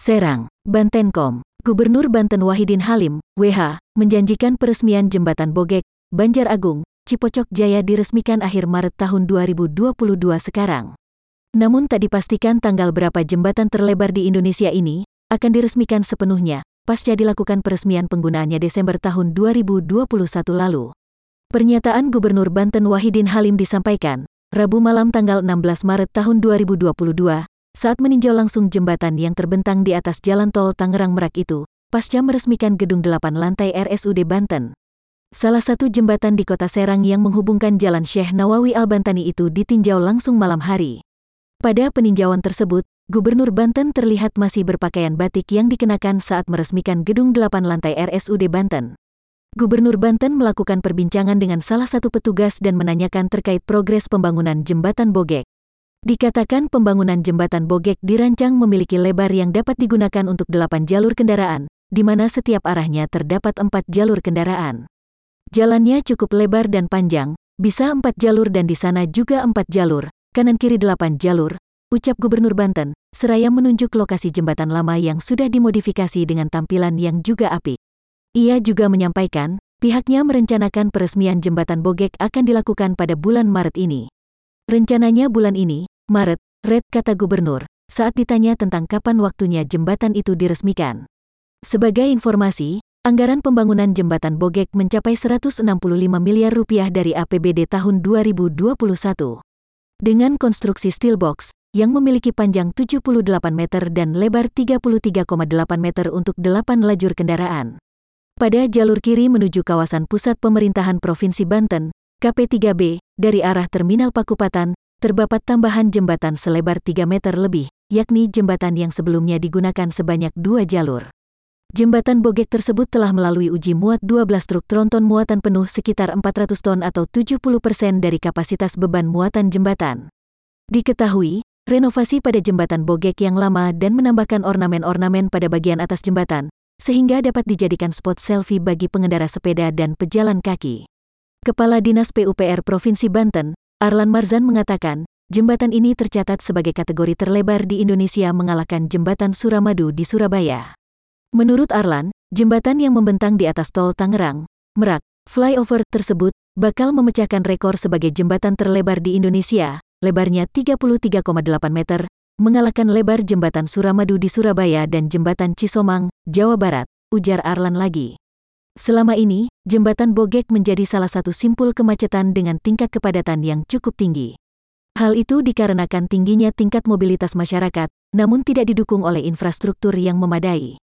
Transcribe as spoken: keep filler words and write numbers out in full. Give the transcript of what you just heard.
Serang, Bantenkom. Gubernur Banten Wahidin Halim, W H, menjanjikan peresmian Jembatan Bogek, Banjar Agung, Cipocok Jaya diresmikan akhir Maret tahun dua ribu dua puluh dua sekarang. Namun tak dipastikan tanggal berapa jembatan terlebar di Indonesia ini akan diresmikan sepenuhnya, pasca dilakukan peresmian penggunaannya Desember tahun dua ribu dua puluh satu lalu. Pernyataan Gubernur Banten Wahidin Halim disampaikan Rabu malam tanggal enam belas Maret tahun dua ribu dua puluh dua, saat meninjau langsung jembatan yang terbentang di atas Jalan Tol Tangerang Merak itu, pasca meresmikan gedung delapan lantai R S U D Banten. Salah satu jembatan di kota Serang yang menghubungkan Jalan Syekh Nawawi Al-Bantani itu ditinjau langsung malam hari. Pada peninjauan tersebut, Gubernur Banten terlihat masih berpakaian batik yang dikenakan saat meresmikan gedung delapan lantai R S U D Banten. Gubernur Banten melakukan perbincangan dengan salah satu petugas dan menanyakan terkait progres pembangunan Jembatan Bogek. Dikatakan pembangunan Jembatan Bogek dirancang memiliki lebar yang dapat digunakan untuk delapan jalur kendaraan, di mana setiap arahnya terdapat empat jalur kendaraan. Jalannya cukup lebar dan panjang, bisa empat jalur dan di sana juga empat jalur, kanan-kiri delapan jalur, ucap Gubernur Banten, seraya menunjuk lokasi jembatan lama yang sudah dimodifikasi dengan tampilan yang juga apik. Ia juga menyampaikan, pihaknya merencanakan peresmian Jembatan Bogek akan dilakukan pada bulan Maret ini. Rencananya bulan ini, Maret, Red, kata Gubernur, saat ditanya tentang kapan waktunya jembatan itu diresmikan. Sebagai informasi, anggaran pembangunan Jembatan Bogek mencapai seratus enam puluh lima miliar rupiah dari A P B D tahun dua ribu dua puluh satu. Dengan konstruksi steel box, yang memiliki panjang tujuh puluh delapan meter dan lebar tiga puluh tiga koma delapan meter untuk delapan lajur kendaraan. Pada jalur kiri menuju kawasan pusat pemerintahan Provinsi Banten, K P tiga B, dari arah Terminal Pakupatan, terdapat tambahan jembatan selebar tiga meter lebih, yakni jembatan yang sebelumnya digunakan sebanyak dua jalur. Jembatan Bogek tersebut telah melalui uji muat dua belas truk tronton muatan penuh sekitar empat ratus ton atau tujuh puluh persen dari kapasitas beban muatan jembatan. Diketahui, renovasi pada Jembatan Bogek yang lama dan menambahkan ornamen-ornamen pada bagian atas jembatan, sehingga dapat dijadikan spot selfie bagi pengendara sepeda dan pejalan kaki. Kepala Dinas P U P R Provinsi Banten, Arlan Marzan mengatakan, jembatan ini tercatat sebagai kategori terlebar di Indonesia mengalahkan Jembatan Suramadu di Surabaya. Menurut Arlan, jembatan yang membentang di atas tol Tangerang, Merak, flyover tersebut bakal memecahkan rekor sebagai jembatan terlebar di Indonesia, lebarnya tiga puluh tiga koma delapan meter, mengalahkan lebar Jembatan Suramadu di Surabaya dan Jembatan Cisomang, Jawa Barat, ujar Arlan lagi. Selama ini, Jembatan Bogek menjadi salah satu simpul kemacetan dengan tingkat kepadatan yang cukup tinggi. Hal itu dikarenakan tingginya tingkat mobilitas masyarakat, namun tidak didukung oleh infrastruktur yang memadai.